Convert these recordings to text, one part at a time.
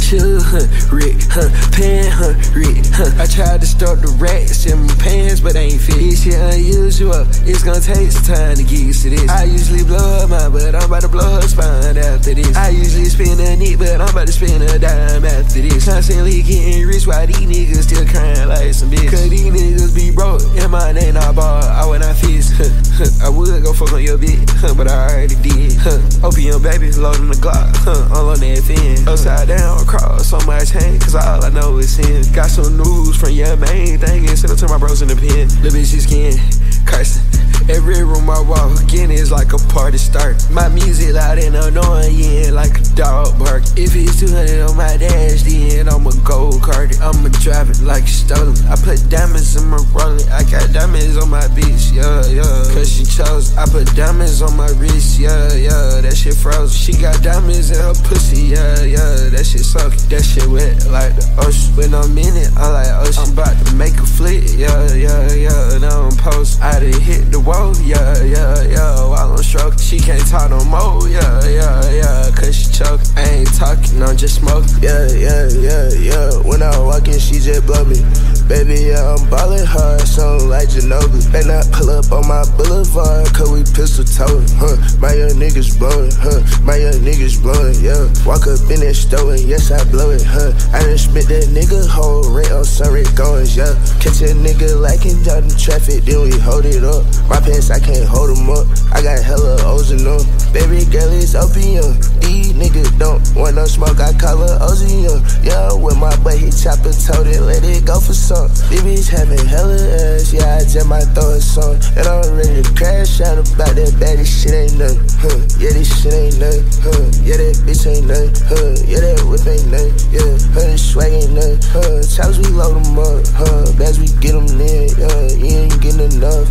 Shoe Rick, pan Rick, I tried to start the racks in my pants, but ain't fit. This shit unusual, it's gonna take some time to get used to this. I usually blow her mind, but I'm about to blow her spine after this. I usually spend a nick, but I'm about to spend a dime after this. Constantly getting rich while these niggas still crying like some bitch. Cause these niggas be broke, and mine ain't not ball, I would not fist. I would go fuck on your bitch, but I already did. Opium baby, loading the Glock, all on that fin. Upside down, across on my chain, cause all I know is sin. Got some news from your main thing, and send it to my bros in the pen. Little bitch, skin, cursing. Every room I walk in is like a party start. My music loud and annoying like a dog bark. If it's 200 on my dash, then I'ma go kart it. I'ma drive it like stolen. I put diamonds in my rolling. I got diamonds on my bitch, yeah, yeah. Cause she chose. I put diamonds on my wrist, yeah, yeah. That shit frozen. She got diamonds in her pussy, yeah, yeah. That shit soaking. That shit wet like the ocean. When I'm in it, I'm like ocean. I'm about to make a flick, yeah, yeah, yeah. Now I'm post. I done hit the wall, yeah, yeah, yeah. While I'm stroking, she can't talk no more, yeah, yeah, yeah. Cause she choking. I ain't talking, I'm just smoking. Yeah, yeah, yeah, yeah. When I walk in, she just blow me. Baby, yeah, I'm ballin' hard, something like Ginobili. They not pull up on my boulevard, cause we pistol toting, My young niggas blowin', My young niggas blowin', yeah. Walk up in that store and yes, I blow it, I done spent that nigga whole rent on some Rick Owens, yeah. Catch a nigga like in Jordan traffic, then we hold it up. My pants, I can't hold them up. I got hella O's in them. Baby girl, it's opium. These niggas don't want no smoke, I call her Ozium. Yeah, with my boy, he chopper told it, let it go for some. These bitch having hella ass, yeah, I just might throw a song. And I'm ready to crash out about that bad, this shit ain't nothing, Yeah, this shit ain't nothing, Yeah, that bitch ain't nothing, Yeah, that whip ain't nothing, yeah. That swag ain't nothing, Chops we load them up, Bags we get them in, yeah. You ain't getting enough,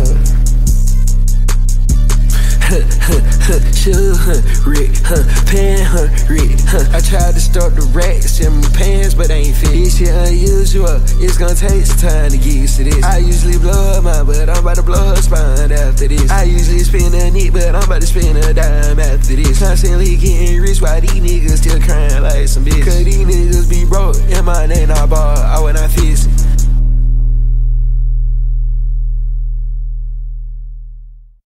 Shoe Rick, pan Rick, I tried to start the racks in my pants, but ain't fit. This shit unusual, it's gonna take some time to get used to this. I usually blow her mind, but I'm about to blow her spine after this. I usually spend a nick, but I'm about to spend a dime after this. Constantly getting rich while these niggas still crying like some bitch. Cause these niggas be broke, and mine ain't all